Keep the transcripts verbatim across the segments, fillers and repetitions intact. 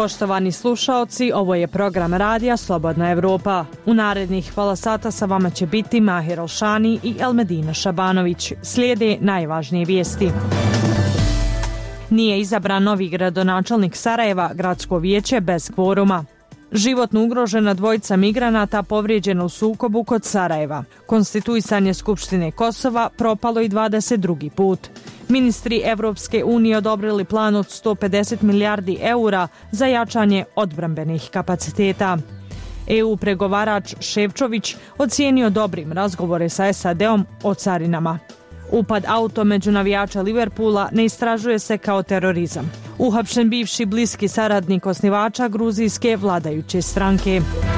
Poštovani slušaoci, ovo je program radija Slobodna Evropa. U narednih pola sata sa vama će biti Mahir Alšani i Elmedina Šabanović. Slijede najvažnije vijesti. Nije izabran novi gradonačelnik Sarajeva, gradsko vijeće bez kvoruma. Životno ugrožena dvojica migranata povrijeđena u sukobu kod Sarajeva. Konstituisanje Skupštine Kosova propalo i dvadeset drugi put. Ministri Evropske unije odobrili plan od sto pedeset milijardi eura za jačanje odbrambenih kapaciteta. E U pregovarač Ševčović ocijenio dobrim razgovore sa S A D-om o carinama. Upad auto među navijača Liverpoola ne istražuje se kao terorizam. Uhapšen bivši bliski saradnik osnivača gruzijske vladajuće stranke.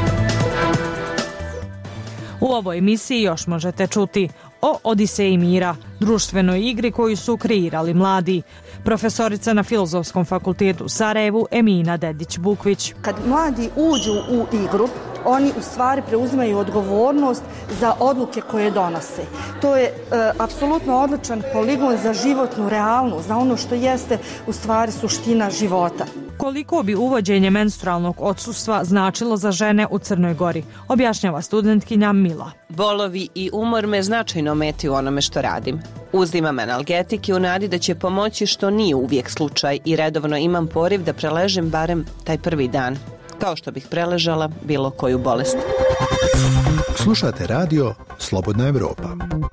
U ovoj emisiji još možete čuti o Odiseji mira, društvenoj igri koju su kreirali mladi. Profesorica na Filozofskom fakultetu u Sarajevu Emina Dedić-Bukvić. Kad mladi uđu u igru, oni u stvari preuzimaju odgovornost za odluke koje donose. To je e, apsolutno odličan poligon za životnu realnost, za ono što jeste u stvari suština života. Koliko bi uvođenje menstrualnog odsustva značilo za žene u Crnoj Gori, objašnjava studentkinja Mila. Bolovi i umor me značajno meti u onome što radim. Uzimam analgetike u nadi da će pomoći, što nije uvijek slučaj, i redovno imam poriv da preležem barem taj prvi dan, kao što bih preležala bilo koju bolest. Slušate radio Slobodna Evropa.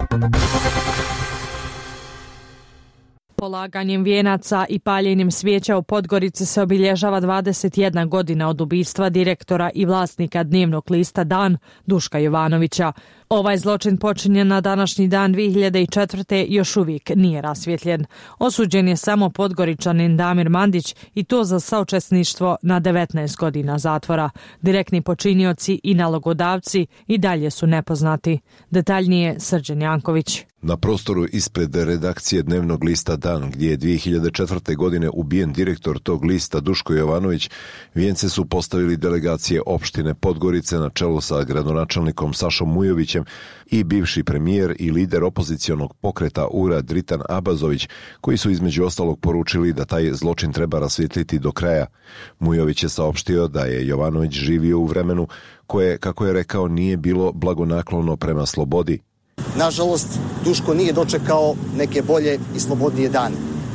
Polaganjem vijenaca i paljenjem svijeća u Podgorici se obilježava dvadeset jedna godina od ubistva direktora i vlasnika dnevnog lista Dan Duška Jovanovića. Ovaj zločin počinjen na današnji dan dvije hiljade četvrte. još uvijek nije rasvjetljen. Osuđen je samo Podgoričanin Damir Mandić i to za saučesništvo na devetnaest godina zatvora. Direktni počinioci i nalogodavci i dalje su nepoznati. Detaljnije Srđan Janković. Na prostoru ispred redakcije dnevnog lista Dan, gdje je dvije hiljade četvrte. godine ubijen direktor tog lista Duško Jovanović, vijence su postavili delegacije opštine Podgorice na čelu sa gradonačelnikom Sašom Mujovićem i bivši premijer i lider opozicionog pokreta U R A Dritan Abazović, koji su između ostalog poručili da taj zločin treba rasvijetliti do kraja. Mujović je saopštio da je Jovanović živio u vremenu koje, kako je rekao, nije bilo blagonaklono prema slobodi. Nažalost, Duško nije dočekao neke bolje i slobodnije dane.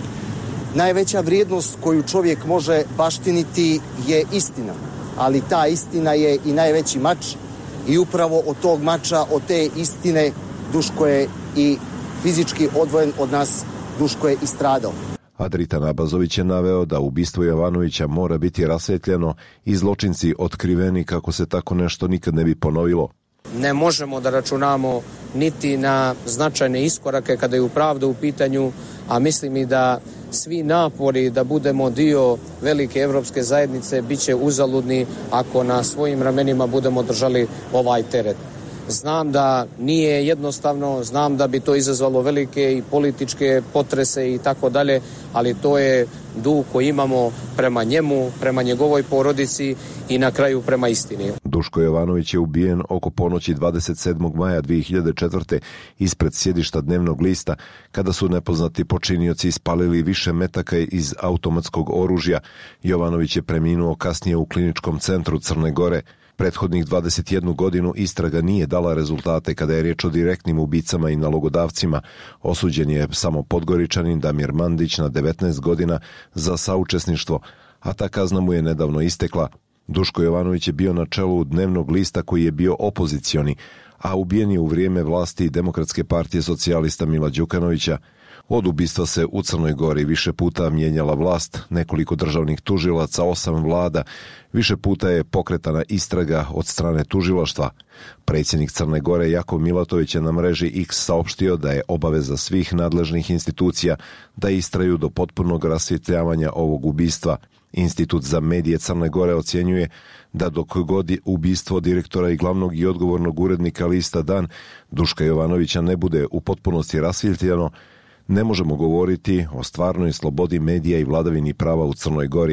Najveća vrijednost koju čovjek može baštiniti je istina, ali ta istina je i najveći mač, i upravo od tog mača, od te istine, Duško je i fizički odvojen od nas, Duško je i stradao. Dritan Abazović je naveo da ubistvo Jovanovića mora biti rasvjetljeno i zločinci otkriveni kako se tako nešto nikad ne bi ponovilo. Ne možemo da računamo niti na značajne iskorake kada je u pravda u pitanju, a mislim i da svi napori da budemo dio velike evropske zajednice biće uzaludni ako na svojim ramenima budemo držali ovaj teret. Znam da nije jednostavno, znam da bi to izazvalo velike i političke potrese i tako dalje, ali to je dug koji imamo prema njemu, prema njegovoj porodici i na kraju prema istini. Duško Jovanović je ubijen oko ponoći dvadeset sedmog maja dvije hiljade četvrte. ispred sjedišta dnevnog lista, kada su nepoznati počinioci ispalili više metaka iz automatskog oružja. Jovanović je preminuo kasnije u kliničkom centru Crne Gore. Prethodnih dvadeset jednu godinu istraga nije dala rezultate kada je riječ o direktnim ubicama i nalogodavcima. Osuđen je samo Podgoričanin Damir Mandić na devetnaest godina za saučesništvo, a ta kazna mu je nedavno istekla. Duško Jovanović je bio na čelu dnevnog lista koji je bio opozicioni, a ubijen je u vrijeme vlasti Demokratske partije socijalista Mila Đukanovića. Od ubistva se u Crnoj Gori više puta mijenjala vlast, nekoliko državnih tužilaca, osam vlada, više puta je pokretana istraga od strane tužilaštva. Predsjednik Crne Gore Jakov Milatović je na mreži X saopštio da je obaveza svih nadležnih institucija da istraju do potpunog rasvjetljavanja ovog ubistva. Institut za medije Crne Gore ocjenjuje da dok god ubistvo direktora i glavnog i odgovornog urednika lista Dan Duška Jovanovića ne bude u potpunosti rasvjetljeno, ne možemo govoriti o stvarnoj slobodi medija i vladavini prava u Crnoj Gori.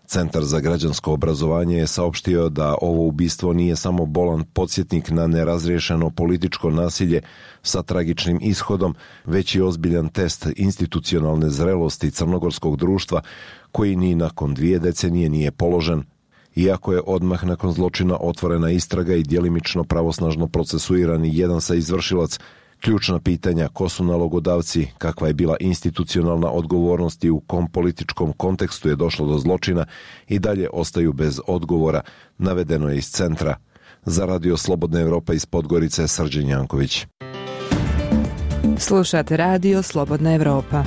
Centar za građansko obrazovanje je saopštio da ovo ubistvo nije samo bolan podsjetnik na nerazriješeno političko nasilje sa tragičnim ishodom, već i ozbiljan test institucionalne zrelosti crnogorskog društva koji ni nakon dvije decenije nije položen. Iako je odmah nakon zločina otvorena istraga i djelimično pravosnažno procesuirani jedan sa izvršilac, ključna pitanja ko su nalogodavci, kakva je bila institucionalna odgovornost i u kom političkom kontekstu je došlo do zločina i dalje ostaju bez odgovora, navedeno je iz centra. Za Radio Slobodna Evropa iz Podgorice, Srđan Janković. Slušate Radio Slobodna Evropa.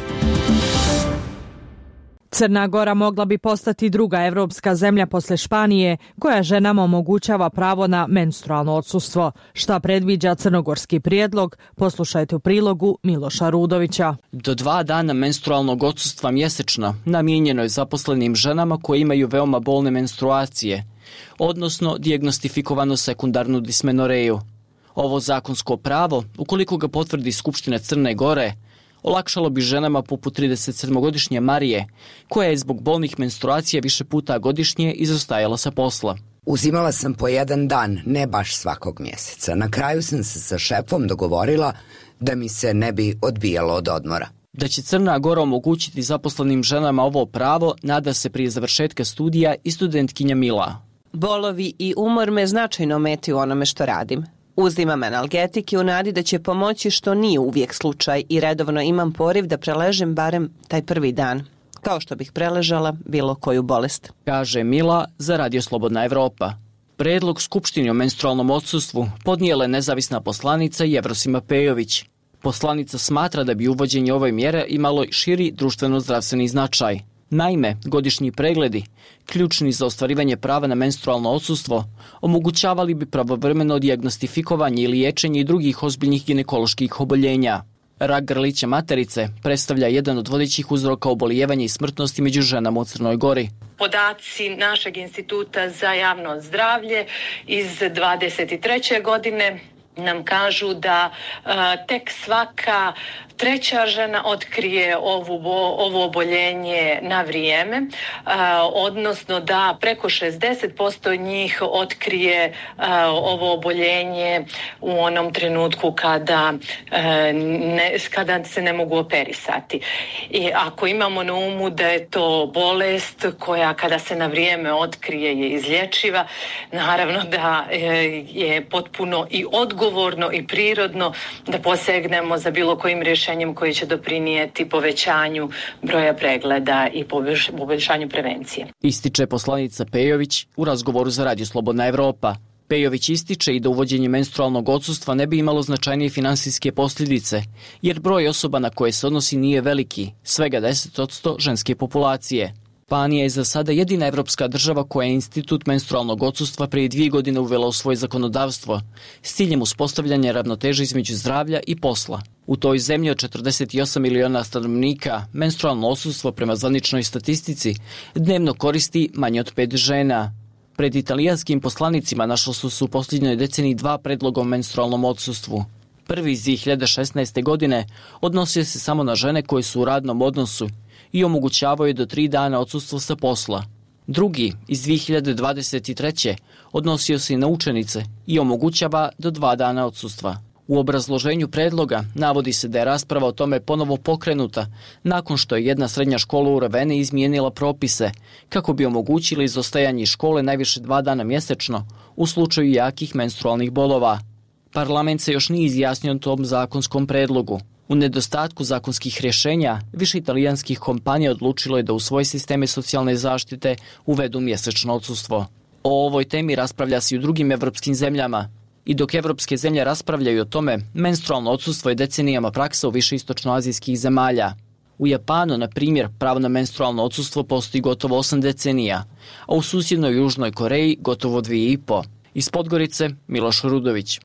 Crna Gora mogla bi postati druga evropska zemlja posle Španije koja ženama omogućava pravo na menstrualno odsustvo. Šta predviđa crnogorski prijedlog? Poslušajte u prilogu Miloša Rudovića. Do dva dana menstrualnog odsustva mjesečno namijenjeno je zaposlenim ženama koje imaju veoma bolne menstruacije, odnosno dijagnostifikovanu sekundarnu dismenoreju. Ovo zakonsko pravo, ukoliko ga potvrdi Skupština Crne Gore, olakšalo bi ženama poput tridesetsedmogodišnje Marije, koja je zbog bolnih menstruacija više puta godišnje izostajala sa posla. Uzimala sam po jedan dan, ne baš svakog mjeseca. Na kraju sam se sa šefom dogovorila da mi se ne bi odbijalo od odmora. Da će Crna Gora omogućiti zaposlenim ženama ovo pravo, nada se prije završetka studija i studentkinja Mila. Bolovi i umor me značajno ometi u onome što radim. Uzimam analgetike u nadi da će pomoći, što nije uvijek slučaj, i redovno imam poriv da preležem barem taj prvi dan, kao što bih preležala bilo koju bolest. Kaže Mila za Radio Slobodna Evropa. Predlog Skupštini o menstrualnom odsustvu podnijela je nezavisna poslanica Jevrosima Pejović. Poslanica smatra da bi uvođenje ove mjere imalo širi društveno-zdravstveni značaj. Naime, godišnji pregledi, ključni za ostvarivanje prava na menstrualno odsustvo, omogućavali bi pravovremeno dijagnostifikovanje i liječenje i drugih ozbiljnih ginekoloških oboljenja. Rak grlića materice predstavlja jedan od vodećih uzroka obolijevanja i smrtnosti među ženama u Crnoj Gori. Podaci našeg instituta za javno zdravlje iz dvadeset treće godine nam kažu da uh, tek svaka treća žena otkrije ovu, ovo oboljenje na vrijeme, uh, odnosno da preko šezdeset posto njih otkrije uh, ovo oboljenje u onom trenutku kada, uh, ne, kada se ne mogu operisati. I ako imamo na umu da je to bolest koja kada se na vrijeme otkrije je izlječiva, naravno da uh, je potpuno i odgovorno i prirodno da posegnemo za bilo kojim rješenjem koji će doprinijeti povećanju broja pregleda i poboljšanju prevencije. Ističe poslanica Pejović u razgovoru za Radio Slobodna Evropa. Pejović ističe i da uvođenje menstrualnog odsustva ne bi imalo značajnije finansijske posljedice, jer broj osoba na koje se odnosi nije veliki, svega deset posto ženske populacije. Španija je za sada jedina evropska država koja je institut menstrualnog odsustva prije dvije godine uvela u svoje zakonodavstvo s ciljem uspostavljanja ravnoteže između zdravlja i posla. U toj zemlji od četrdeset osam miliona stanovnika menstrualno odsustvo prema zvaničnoj statistici dnevno koristi manje od pet žena. Pred italijanskim poslanicima našlo su se u posljednjoj deceniji dva predloga o menstrualnom odsustvu. Prvi iz dvije hiljade šesnaeste. godine odnosio se samo na žene koje su u radnom odnosu i omogućavaju do tri dana odsustvo sa posla. Drugi, iz dvije hiljade dvadeset treće. odnosio se i na učenice i omogućava do dva dana odsustva. U obrazloženju predloga navodi se da je rasprava o tome ponovo pokrenuta nakon što je jedna srednja škola u Raveni izmijenila propise kako bi omogućili izostajanje iz škole najviše dva dana mjesečno u slučaju jakih menstrualnih bolova. Parlament se još nije izjasnio o tom zakonskom predlogu. U nedostatku zakonskih rješenja, više italijanskih kompanija odlučilo je da u svoje sisteme socijalne zaštite uvedu mjesečno odsustvo. O ovoj temi raspravlja se i u drugim evropskim zemljama. I dok evropske zemlje raspravljaju o tome, menstrualno odsustvo je decenijama praksa u više istočnoazijskih zemalja. U Japanu, na primjer, pravo na menstrualno odsustvo postoji gotovo osam decenija, a u susjednoj Južnoj Koreji gotovo dvije i po. Iz Podgorice, Miloš Rudović.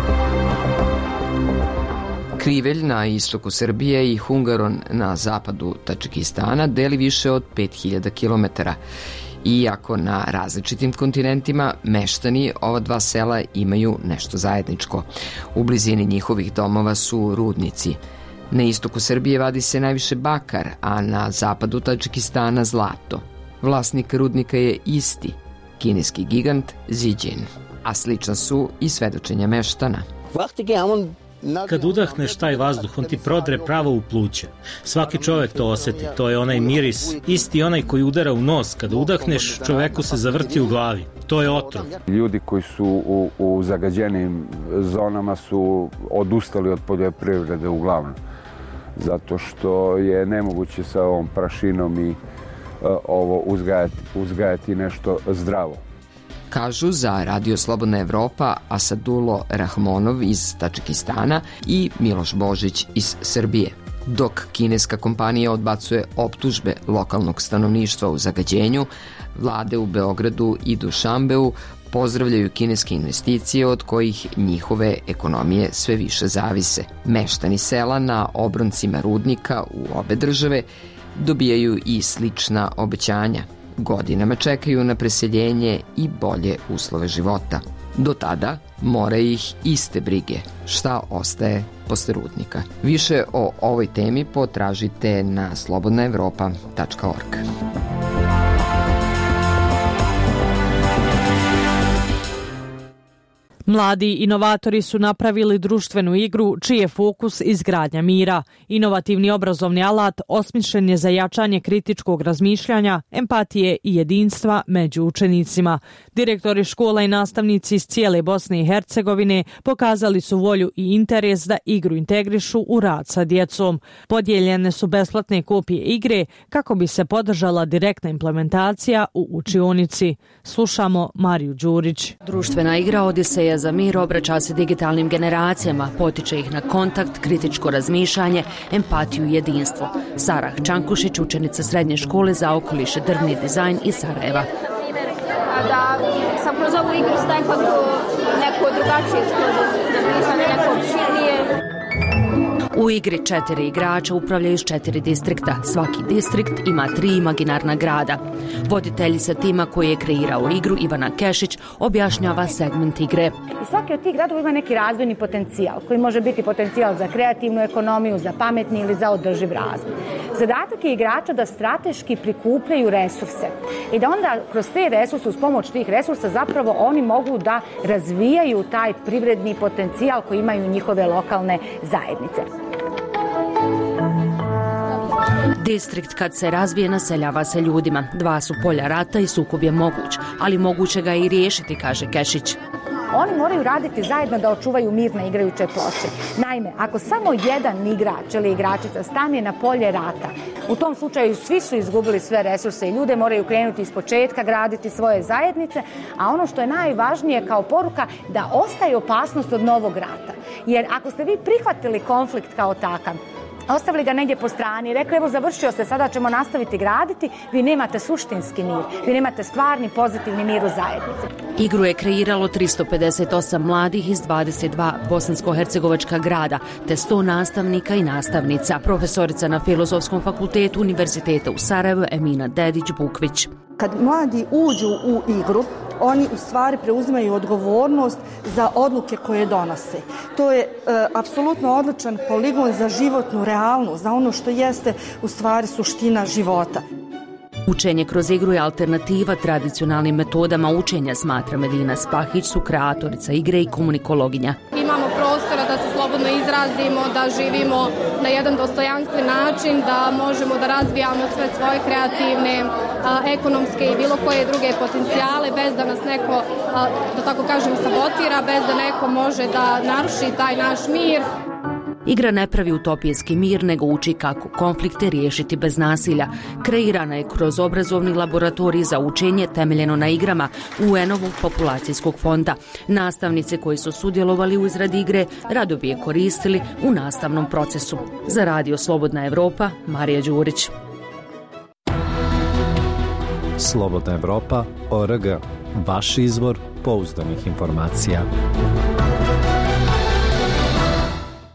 Krivelj na istoku Srbije i Hungaron na zapadu Tadžikistana deli više od pet hiljada kilometara. Iako na različitim kontinentima, meštani ova dva sela imaju nešto zajedničko. U blizini njihovih domova su rudnici. Na istoku Srbije vadi se najviše bakar, a na zapadu Tadžikistana zlato. Vlasnik rudnika je isti, kineski gigant Zijin, a slična su i svedočenja meštana. Kad udahneš taj vazduh, on ti prodre pravo u pluća. Svaki čovek to oseti, to je onaj miris, isti onaj koji udara u nos. Kada udahneš, čoveku se zavrti u glavi. To je otrov. Ljudi koji su u, u zagađenim zonama su odustali od poljoprivrede uglavnom. Zato što je nemoguće sa ovom prašinom i uh, ovo uzgajati, uzgajati nešto zdravo. Kažu za Radio Slobodna Evropa Asadulo Rahmonov iz Tadžikistana i Miloš Božić iz Srbije. Dok kineska kompanija odbacuje optužbe lokalnog stanovništva u zagađenju, vlade u Beogradu i Dušanbeu pozdravljaju kineske investicije od kojih njihove ekonomije sve više zavise. Meštani sela na obroncima rudnika u obe države dobijaju i slična obećanja. Godinama čekaju na preseljenje i bolje uslove života. Do tada mora ih iste brige. Šta ostaje posle rudnika? Više o ovoj temi potražite na slobodna evropa tačka org. Mladi inovatori su napravili društvenu igru čiji je fokus izgradnja mira. Inovativni obrazovni alat osmišljen je za jačanje kritičkog razmišljanja, empatije i jedinstva među učenicima. Direktori škola i nastavnici iz cijele Bosne i Hercegovine pokazali su volju i interes da igru integrišu u rad sa djecom. Podijeljene su besplatne kopije igre kako bi se podržala direktna implementacija u učionici. Slušamo Mariju Đurić. Društvena igra Odiseja za mir obraća se digitalnim generacijama, potiče ih na kontakt, kritičko razmišljanje, empatiju i jedinstvo. Sarah Čankušić, učenica srednje škole za okoliš i drvni dizajn iz Sarajeva. Da sam kroz ovu igru stekla neko drugačije razmišljanje, neko opširnije. U igri četiri igrača upravljaju s četiri distrikta. Svaki distrikt ima tri imaginarna grada. Voditeljica tima koji je kreirao igru, Ivana Kešić, objašnjava segment igre. I svaki od tih gradova ima neki razvojni potencijal, koji može biti potencijal za kreativnu ekonomiju, za pametni ili za održiv razvoj. Zadatak je igrača da strateški prikupljaju resurse i da onda kroz te resurse, uz pomoć tih resursa, zapravo oni mogu da razvijaju taj privredni potencijal koji imaju njihove lokalne zajednice. Distrikt kad se razvije naseljava se ljudima. Dva su polja rata i sukob je moguć, ali moguće ga i riješiti, kaže Kešić. Oni moraju raditi zajedno da očuvaju mir na igrajućoj ploči. Naime, ako samo jedan igrač ili igračica stane na polje rata, u tom slučaju svi su izgubili sve resurse i ljude moraju krenuti iz početka, graditi svoje zajednice, a ono što je najvažnije kao poruka, da ostaje opasnost od novog rata. Jer ako ste vi prihvatili konflikt kao takav, ostavili ga negdje po strani i rekli evo završio se, sada ćemo nastaviti graditi, vi nemate suštinski mir, vi nemate stvarni pozitivni mir u zajednici. Igru je kreiralo tristo pedeset osam mladih iz dvadeset dva bosansko-hercegovačka grada, te sto nastavnika i nastavnica. Profesorica na Filozofskom fakultetu Univerziteta u Sarajevu Emina Dedić-Bukvić. Kad mladi uđu u igru, oni u stvari preuzimaju odgovornost za odluke koje donose. To je e, apsolutno odličan poligon za životnu realnost, za ono što jeste u stvari suština života. Učenje kroz igru je alternativa tradicionalnim metodama učenja, smatra Medina Spahić, su kreatorica igre i komunikologinja. Imamo prostora da se slobodno izrazimo, da živimo na jedan dostojanstven način, da možemo da razvijamo sve svoje kreativne, a, ekonomske i bilo koje druge potencijale, bez da nas neko, a, da tako kažem, sabotira, bez da neko može da naruši taj naš mir. Igra ne pravi utopijski mir, nego uči kako konflikte riješiti bez nasilja. Kreirana je kroz obrazovni laboratorij za učenje temeljeno na igrama U N-ovog populacijskog fonda. Nastavnice koji su sudjelovali u izradi igre rado bi je koristili u nastavnom procesu. Za Radio Slobodna Evropa, Marija Đurić. Slobodna Evropa, O R G. Vaš izvor pouzdanih informacija.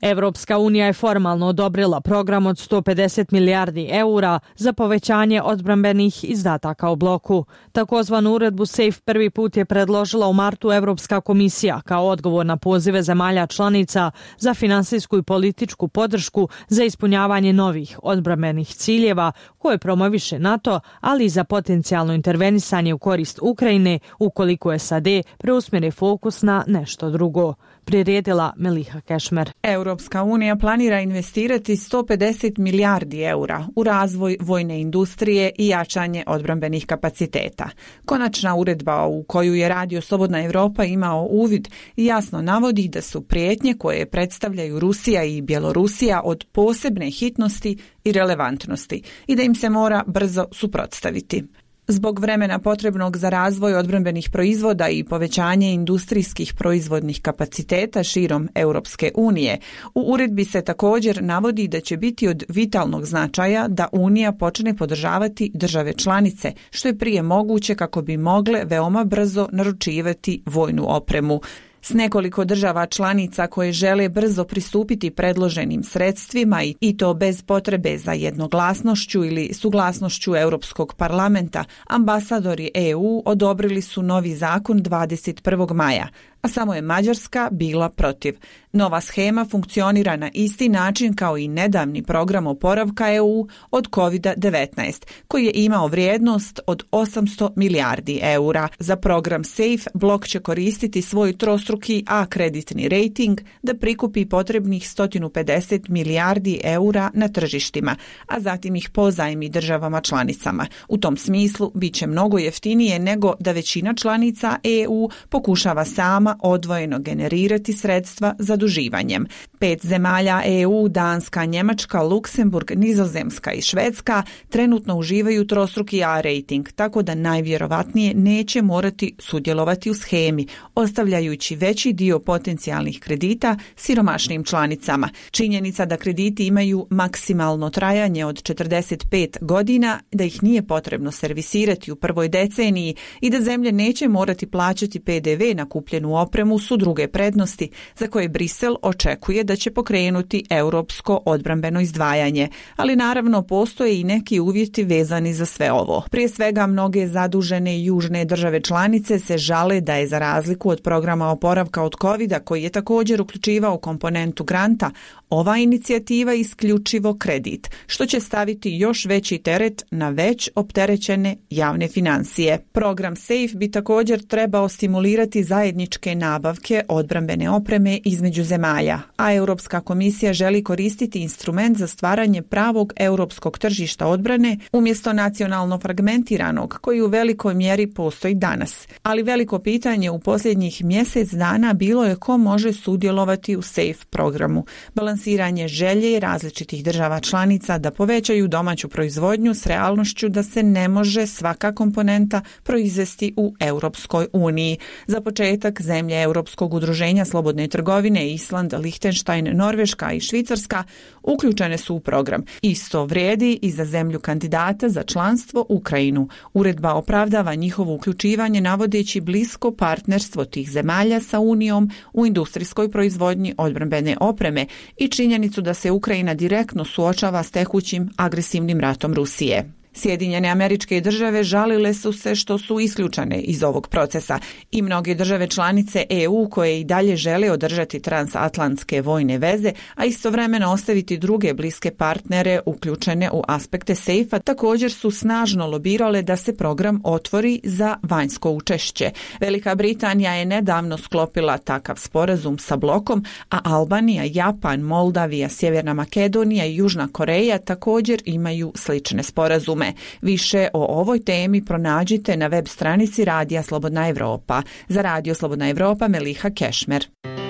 Evropska unija je formalno odobrila program od sto pedeset milijardi eura za povećanje odbrambenih izdataka u bloku. Takozvanu uredbu SAFE prvi put je predložila u martu Evropska komisija kao odgovor na pozive zemalja članica za finansijsku i političku podršku za ispunjavanje novih odbrambenih ciljeva koje promoviše NATO, ali i za potencijalno intervenisanje u korist Ukrajine ukoliko S A D preusmjeri fokus na nešto drugo. Priredila Meliha Kešmer. Europska unija planira investirati sto pedeset milijardi eura u razvoj vojne industrije i jačanje odbrambenih kapaciteta. Konačna uredba u koju je Radio Slobodna Evropa imao uvid jasno navodi da su prijetnje koje predstavljaju Rusija i Bjelorusija od posebne hitnosti i relevantnosti i da im se mora brzo suprotstaviti. Zbog vremena potrebnog za razvoj odbrambenih proizvoda i povećanje industrijskih proizvodnih kapaciteta širom Europske unije, u uredbi se također navodi da će biti od vitalnog značaja da Unija počne podržavati države članice, što je prije moguće kako bi mogle veoma brzo naručivati vojnu opremu. S nekoliko država članica koje žele brzo pristupiti predloženim sredstvima i to bez potrebe za jednoglasnošću ili suglasnošću Europskog parlamenta, ambasadori E U odobrili su novi zakon dvadeset prvog maja, a samo je Mađarska bila protiv. Nova shema funkcionira na isti način kao i nedavni program oporavka E U od kovid devetnaest, koji je imao vrijednost od osamsto milijardi eura. Za program SAFE blok će koristiti svoj trostruki A kreditni rating da prikupi potrebnih sto pedeset milijardi eura na tržištima, a zatim ih pozajmi državama članicama. U tom smislu bit će mnogo jeftinije nego da većina članica E U pokušava sama odvojeno generirati sredstva zaduživanjem. Pet zemalja E U, Danska, Njemačka, Luksemburg, Nizozemska i Švedska trenutno uživaju trostruki A rating, tako da najvjerovatnije neće morati sudjelovati u shemi, ostavljajući veći dio potencijalnih kredita siromašnim članicama. Činjenica da krediti imaju maksimalno trajanje od četrdeset pet godina, da ih nije potrebno servisirati u prvoj deceniji i da zemlje neće morati plaćati P D V na kupljenu opremu su druge prednosti za koje Brisel očekuje da će pokrenuti europsko odbrambeno izdvajanje, ali naravno postoje i neki uvjeti vezani za sve ovo. Prije svega, mnoge zadužene južne države članice se žale da je za razliku od programa oporavka od kovida, koji je također uključivao komponentu granta, ova inicijativa isključivo kredit, što će staviti još veći teret na već opterećene javne financije. Program SAFE bi također trebao stimulirati zajedničke nabavke odbrambene opreme između zemalja, a Europska komisija želi koristiti instrument za stvaranje pravog europskog tržišta odbrane umjesto nacionalno fragmentiranog koji u velikoj mjeri postoji danas. Ali veliko pitanje u posljednjih mjesec dana bilo je ko može sudjelovati u SAFE programu. Balansiranje želje različitih država članica da povećaju domaću proizvodnju s realnošću da se ne može svaka komponenta proizvesti u Europskoj uniji. Za početak, zemlje Europskog udruženja slobodne trgovine Island, Lichtenstein, Norveška i Švicarska uključene su u program. Isto vrijedi i za zemlju kandidata za članstvo Ukrajinu. Uredba opravdava njihovo uključivanje navodeći blisko partnerstvo tih zemalja sa Unijom u industrijskoj proizvodnji odbrambene opreme i činjenicu da se Ukrajina direktno suočava s tekućim agresivnim ratom Rusije. Sjedinjene Američke Države žalile su se što su isključene iz ovog procesa i mnoge države članice E U koje i dalje žele održati transatlantske vojne veze, a istovremeno ostaviti druge bliske partnere uključene u aspekte SAFE-a, također su snažno lobirale da se program otvori za vanjsko učešće. Velika Britanija je nedavno sklopila takav sporazum sa blokom, a Albanija, Japan, Moldavija, Sjeverna Makedonija i Južna Koreja također imaju slične sporazume. Više o ovoj temi pronađite na web stranici Radija Slobodna Evropa. Za Radio Slobodna Evropa, Meliha Kešmer.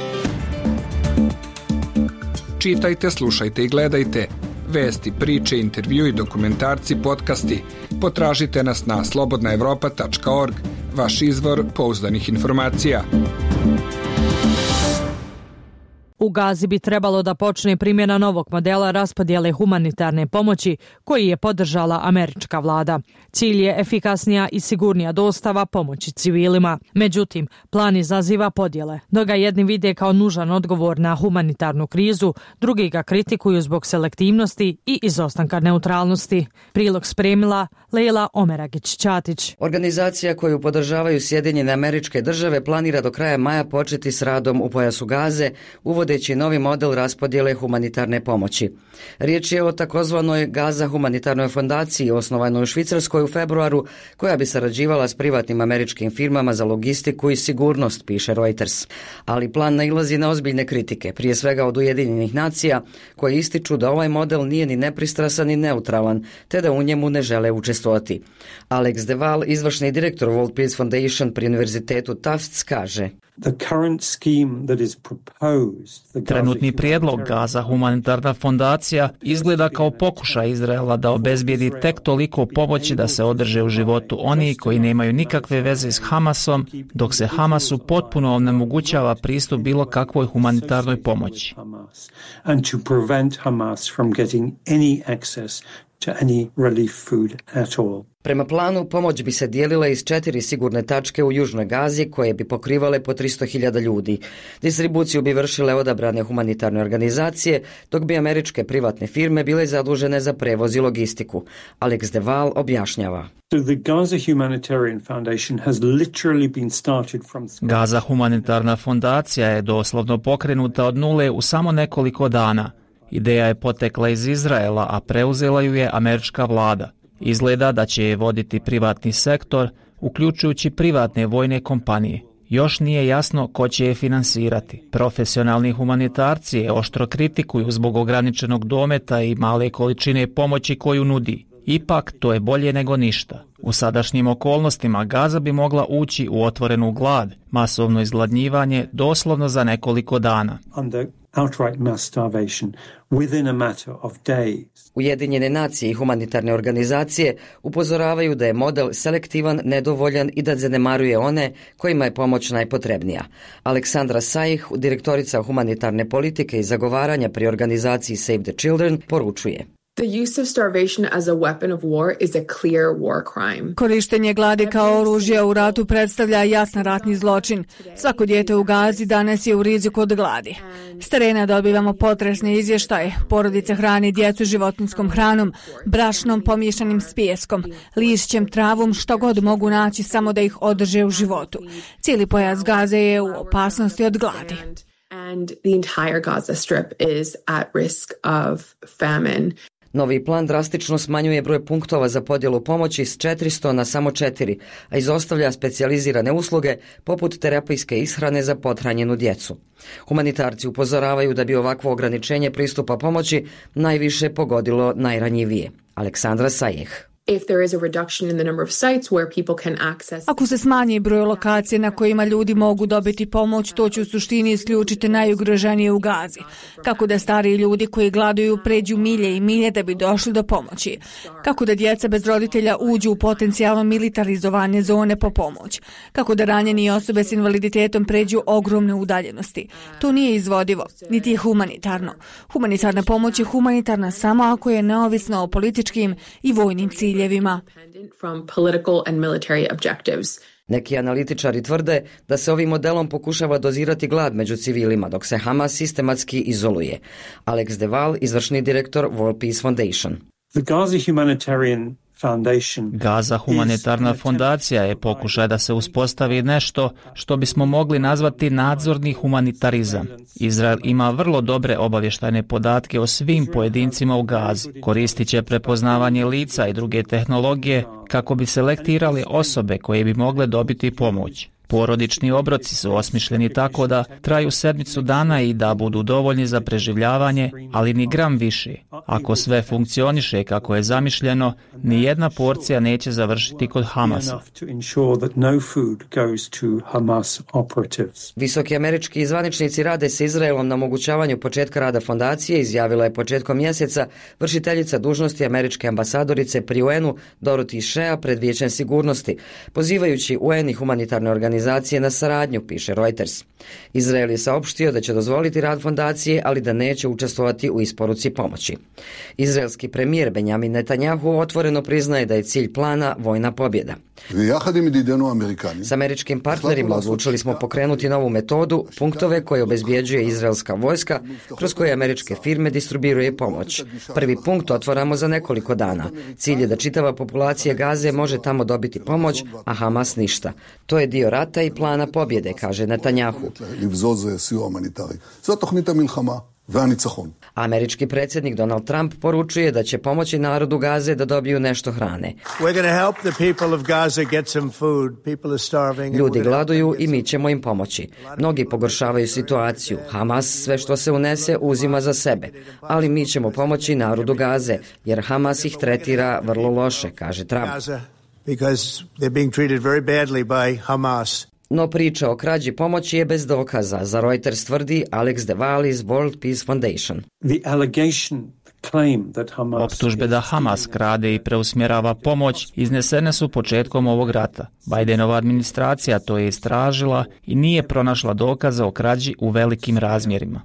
Čitajte, slušajte i gledajte. Vesti, priče, intervju i dokumentarci, podcasti. Potražite nas na slobodna evropa tačka org, vaš izvor pouzdanih informacija. U Gazi bi trebalo da počne primjena novog modela raspodjele humanitarne pomoći koji je podržala američka vlada. Cilj je efikasnija i sigurnija dostava pomoći civilima. Međutim, plan izaziva podjele. Dok ga jedni vide kao nužan odgovor na humanitarnu krizu, drugi ga kritikuju zbog selektivnosti i izostanka neutralnosti. Prilog spremila Leila Omeragić-Ćatić. Organizacija koju podržavaju Sjedinjene Američke Države planira do kraja maja početi s radom u pojasu Gaze, uvodeći novi model raspodjele humanitarne pomoći. Riječ je o takozvanoj Gaza humanitarnoj fondaciji osnovanoj u Švicarskoj u februaru, koja bi sarađivala s privatnim američkim firmama za logistiku i sigurnost, piše Reuters. Ali plan nailazi na ozbiljne kritike, prije svega od Ujedinjenih nacija, koji ističu da ovaj model nije ni nepristrasan ni neutralan, te da u njemu ne žele učestvovati. Alex Deval, izvršni direktor World Peace Foundation pri univerzitetu Tufts, kaže: Trenutni prijedlog Gaza humanitarna fondacija izgleda kao pokušaj Izraela da obezbijedi tek toliko pomoći da se održe u životu oni koji nemaju nikakve veze s Hamasom, dok se Hamasu potpuno onemogućava pristup bilo kakvoj humanitarnoj pomoći. Prema planu, pomoć bi se dijelila iz četiri sigurne tačke u Južnoj Gazi koje bi pokrivale po tristo hiljada ljudi. Distribuciju bi vršile odabrane humanitarne organizacije, dok bi američke privatne firme bile zadužene za prevoz i logistiku. Alex Deval objašnjava. Gaza humanitarna fondacija je doslovno pokrenuta od nule u samo nekoliko dana. Ideja je potekla iz Izraela, a preuzela ju je američka vlada. Izgleda da će je voditi privatni sektor, uključujući privatne vojne kompanije. Još nije jasno ko će je finansirati. Profesionalni humanitarci je oštro kritikuju zbog ograničenog dometa i male količine pomoći koju nudi. Ipak, to je bolje nego ništa. U sadašnjim okolnostima Gaza bi mogla ući u otvorenu glad, masovno izgladnjivanje doslovno za nekoliko dana. Ujedinjene nacije i humanitarne organizacije upozoravaju da je model selektivan, nedovoljan i da zanemaruje one kojima je pomoć najpotrebnija. Aleksandra Sajih, direktorica humanitarne politike i zagovaranja pri organizaciji Save the Children, poručuje: The use of starvation as a weapon of war is a clear war crime. Korištenje gladi kao oružja u ratu predstavlja jasan ratni zločin. Svako dijete u Gazi danas je u riziku od gladi. S terena dobivamo potresne izvještaje. Porodice hrani djecu životinjskom hranom, brašnom pomiješanim s pijeskom, lišćem, travom, što god mogu naći samo da ih održe u životu. Cijeli pojas Gaze je u opasnosti od gladi. And the entire Gaza Strip is at risk of famine. Novi plan drastično smanjuje broj punktova za podjelu pomoći s četiristo na samo četiri, a izostavlja specijalizirane usluge poput terapijske ishrane za pothranjenu djecu. Humanitarci upozoravaju da bi ovakvo ograničenje pristupa pomoći najviše pogodilo najranjivije. Aleksandra Sajeh. If there is a reduction in the number of sites where people can access... Ako se smanji broj lokacije na kojima ljudi mogu dobiti pomoć, to će u suštini isključiti najugroženije u Gazi. Kako da stariji ljudi koji gladuju pređu milje i milje da bi došli do pomoći. Kako da djeca bez roditelja uđu u potencijalno militarizovane zone po pomoć. Kako da ranjeni osobe s invaliditetom pređu ogromne udaljenosti. To nije izvodivo, niti je humanitarno. Humanitarna pomoć je humanitarna samo ako je neovisna o političkim i vojnim ciljima. From political and military objectives. Neki analitičari tvrde da se ovim modelom pokušava dozirati glad među civilima, dok se Hamas sistematski izoluje. Alex Deval, izvršni direktor World Peace Foundation. The Gaza Humanitarian Gaza humanitarna fondacija je pokušaj da se uspostavi nešto što bismo mogli nazvati nadzorni humanitarizam. Izrael ima vrlo dobre obavještajne podatke o svim pojedincima u Gazi. Koristit će prepoznavanje lica i druge tehnologije kako bi selektirali osobe koje bi mogle dobiti pomoć. Porodični obroci su osmišljeni tako da traju sedmicu dana i da budu dovoljni za preživljavanje, ali ni gram više. Ako sve funkcioniše kako je zamišljeno, ni jedna porcija neće završiti kod Hamasa. Visoki američki zvaničnici rade sa Izraelom na omogućavanju početka rada fondacije, izjavila je početkom mjeseca vršiteljica dužnosti američke ambasadorice pri U N-u Dorothy Shea pred Vijećem sigurnosti, pozivajući U N i humanitarne organizacije organizacije na saradnju, piše Reuters. Izrael je saopštio da će dozvoliti rad fondacije, ali da neće učestvovati u isporuci pomoći. Izraelski premijer Benjamin Netanjahu otvoreno priznaje da je cilj plana vojna pobjeda. S američkim partnerima odlučili smo pokrenuti novu metodu, punktove koje obezbjeđuje izraelska vojska, kroz koje američke firme distribuiraju pomoć. Prvi punkt otvaramo za nekoliko dana. Cilj je da čitava populacija Gaze može tamo dobiti pomoć, a Hamas ništa. To je dio rata i plana pobjede, kaže Netanjahu. Američki predsjednik Donald Trump poručuje da će pomoći narodu Gaze da dobiju nešto hrane. Ljudi gladuju i mi ćemo im pomoći. Mnogi pogoršavaju situaciju. Hamas sve što se unese uzima za sebe. Ali mi ćemo pomoći narodu Gaze, jer Hamas ih tretira vrlo loše, kaže Trump. No priča o krađi pomoći je bez dokaza, za Reuters tvrdi Alex DeVal iz World Peace Foundation. Optužbe da Hamas krade i preusmjerava pomoć iznesene su početkom ovog rata. Bidenova administracija to je istražila i nije pronašla dokaza o krađi u velikim razmjerima.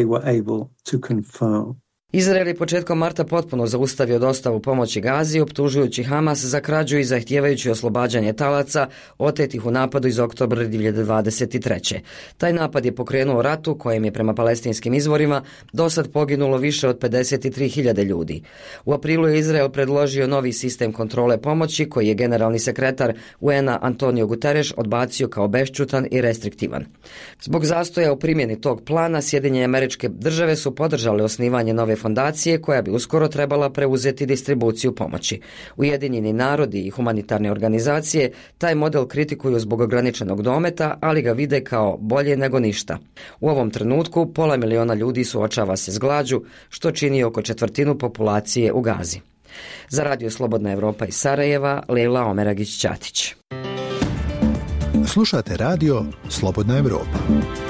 Izrael je početkom marta potpuno zaustavio dostavu pomoći Gazi, optužujući Hamas za krađu i zahtijevajući oslobađanje talaca otetih u napadu iz oktobra dvije hiljade dvadeset treće. Taj napad je pokrenuo rat u kojem je prema palestinskim izvorima dosad poginulo više od pedeset tri hiljade ljudi. U aprilu je Izrael predložio novi sistem kontrole pomoći koji je generalni sekretar U N A Antonio Guterres odbacio kao bešćutan i restriktivan. Zbog zastoja u primjeni tog plana, Sjedinjene Američke Države su podržale osnivanje nove fondacije koja bi uskoro trebala preuzeti distribuciju pomoći. Ujedinjeni narodi i humanitarne organizacije taj model kritikuju zbog ograničenog dometa, ali ga vide kao bolje nego ništa. U ovom trenutku pola miliona ljudi suočava se s glađu, što čini oko četvrtinu populacije u Gazi. Za Radio Slobodna Evropa iz Sarajeva, Lejla Omeragić-Ćatić. Slušate Radio Slobodna Evropa.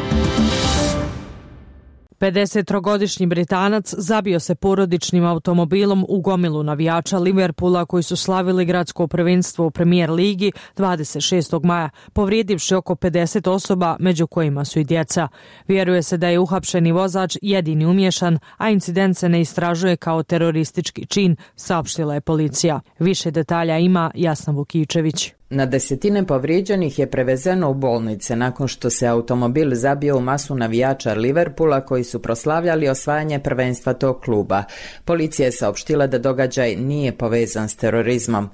pedesettrogodišnji Britanac zabio se porodičnim automobilom u gomilu navijača Liverpoola koji su slavili gradsko prvenstvo u Premier ligi dvadeset šestog maja, povrijedivši oko pedeset osoba, među kojima su i djeca. Vjeruje se da je uhapšeni vozač jedini umješan, a incident se ne istražuje kao teroristički čin, saopštila je policija. Više detalja ima Jasna Vukičević. Na desetine povrijeđenih je prevezeno u bolnice nakon što se automobil zabio u masu navijača Liverpoola koji su proslavljali osvajanje prvenstva tog kluba. Policija je saopštila da događaj nije povezan s terorizmom.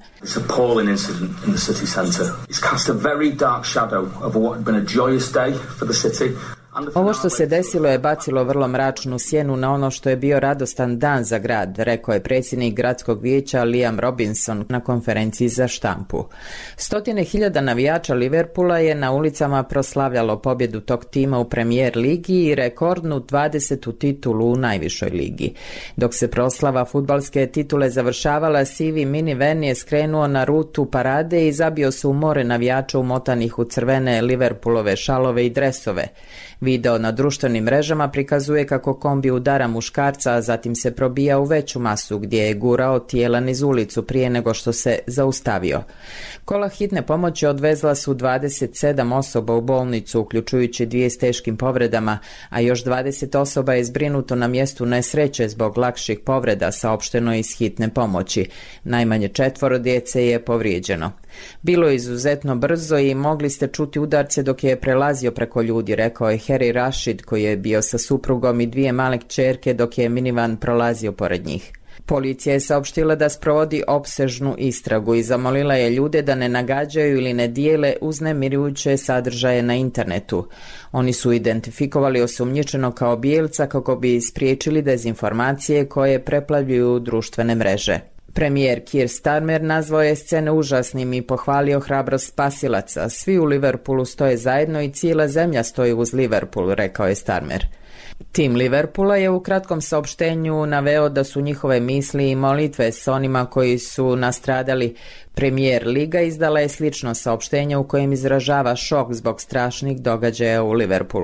Ovo što se desilo je bacilo vrlo mračnu sjenu na ono što je bio radostan dan za grad, rekao je predsjednik gradskog vijeća Liam Robinson na konferenciji za štampu. Stotine hiljada navijača Liverpoola je na ulicama proslavljalo pobjedu tog tima u Premier ligi i rekordnu dvadesetu titulu u najvišoj ligi. Dok se proslava fudbalske titule završavala, sivi minivan je skrenuo na rutu parade i zabio se u more navijača umotanih u crvene Liverpoolove šalove i dresove. Video na društvenim mrežama prikazuje kako kombi udara muškarca, a zatim se probija u veću masu gdje je gurao tijela niz ulicu prije nego što se zaustavio. Kola hitne pomoći odvezla su dvadeset sedam osoba u bolnicu, uključujući dvije s teškim povredama, a još dvadeset osoba je zbrinuto na mjestu nesreće zbog lakših povreda, saopšteno iz hitne pomoći. Najmanje četvoro djece je povrijeđeno. Bilo je izuzetno brzo i mogli ste čuti udarce dok je prelazio preko ljudi, rekao je Harry Rashid koji je bio sa suprugom i dvije male kćerke dok je minivan prolazio pored njih. Policija je saopštila da sprovodi opsežnu istragu i zamolila je ljude da ne nagađaju ili ne dijele uznemirujuće sadržaje na internetu. Oni su identifikovali osumnjičenog kao bijelca kako bi spriječili dezinformacije koje preplavljuju društvene mreže. Premijer Keir Starmer nazvao je scene užasnim i pohvalio hrabrost spasilaca. Svi u Liverpoolu stoje zajedno i cijela zemlja stoji uz Liverpool, rekao je Starmer. Tim Liverpoola je u kratkom saopštenju naveo da su njihove misli i molitve s onima koji su nastradali. Premier Liga izdala je slično saopštenje u kojem izražava šok zbog strašnih događaja u Liverpoolu.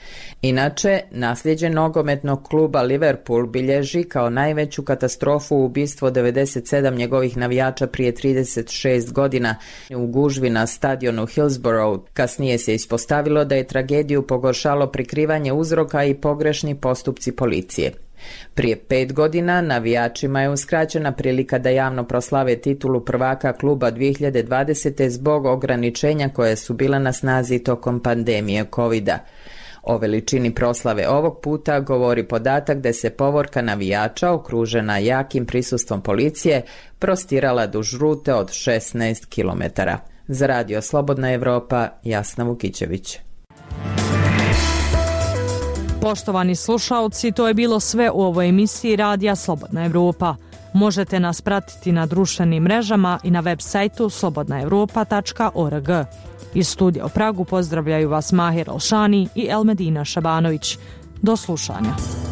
Inače, nasljeđe nogometnog kluba Liverpool bilježi kao najveću katastrofu ubistvo devedeset sedam njegovih navijača prije trideset šest godina u gužvi na stadionu Hillsborough. Kasnije se ispostavilo da je tragediju pogoršalo prikrivanje uzroka i pogrešni postupci policije. Prije pet godina navijačima je uskraćena prilika da javno proslave titulu prvaka kluba dvije hiljade dvadesete zbog ograničenja koje su bila na snazi tokom pandemije kovida. O veličini proslave ovog puta govori podatak da se povorka navijača, okružena jakim prisustvom policije, prostirala duž rute od šesnaest kilometara. Za Radio Slobodna Evropa, Jasna Vukićević. Poštovani slušaoci, to je bilo sve u ovoj emisiji Radija Slobodna Evropa. Možete nas pratiti na društvenim mrežama i na web sajtu slobodna evropa tačka org. Iz studija u Pragu pozdravljaju vas Mahir Alšani i Elmedina Šabanović. Do slušanja.